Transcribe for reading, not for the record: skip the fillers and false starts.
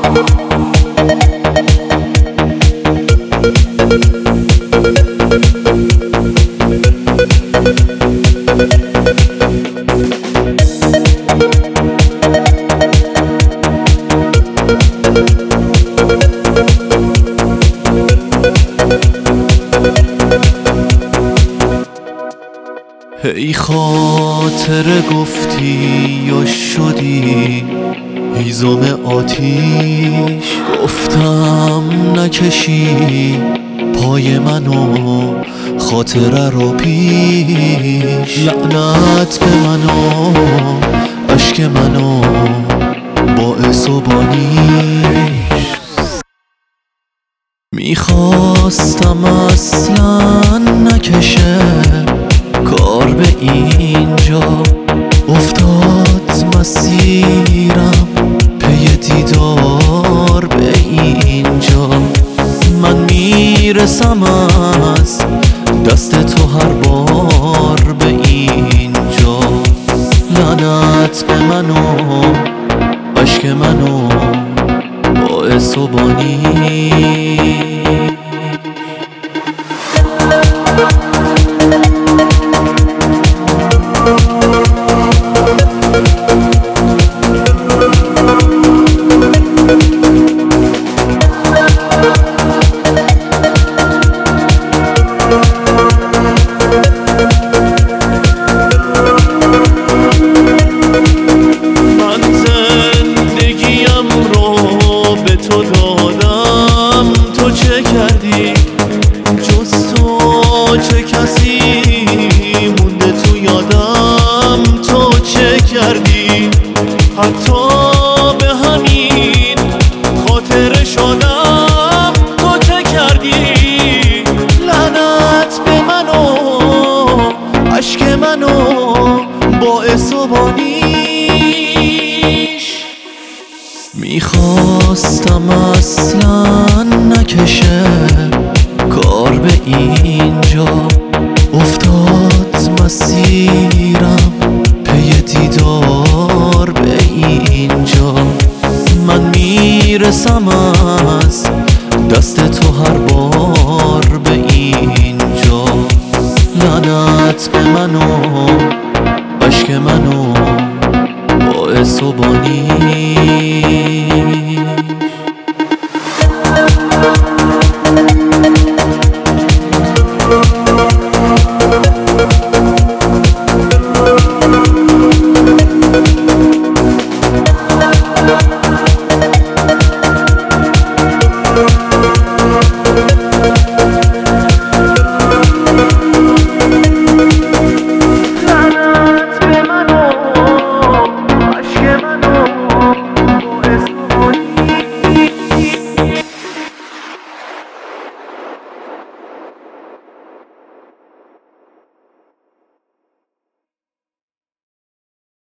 ای خاطر گفتی یا شدی هیزم آتیش، گفتم نکشی پای منو خاطره رو پیش. لعنت به منو اشک منو باعث و بانیش. میخواستم اصلا نکشه کار به اینجا، افتاد مسیرم پی دیدار به اینجا. من میرسم از دست تو هر بار به اینجا. لعنت به منو اشک منو باعث و بانی. تو دادم تو چه کردی؟ جز تو چه کسی مونده تو یادم؟ تو چه کردی؟ حتی به همین خاطر شدم تو چه کردی؟ لعنت به منو اشک منو باعث و بانیش. میخواستم اصلا نکشه کار به اینجا، افتاد مسیرم پی دیدار به اینجا. من میرسم از دست تو هر بار به اینجا. لعنت به منو اشک منو باعث و بانی.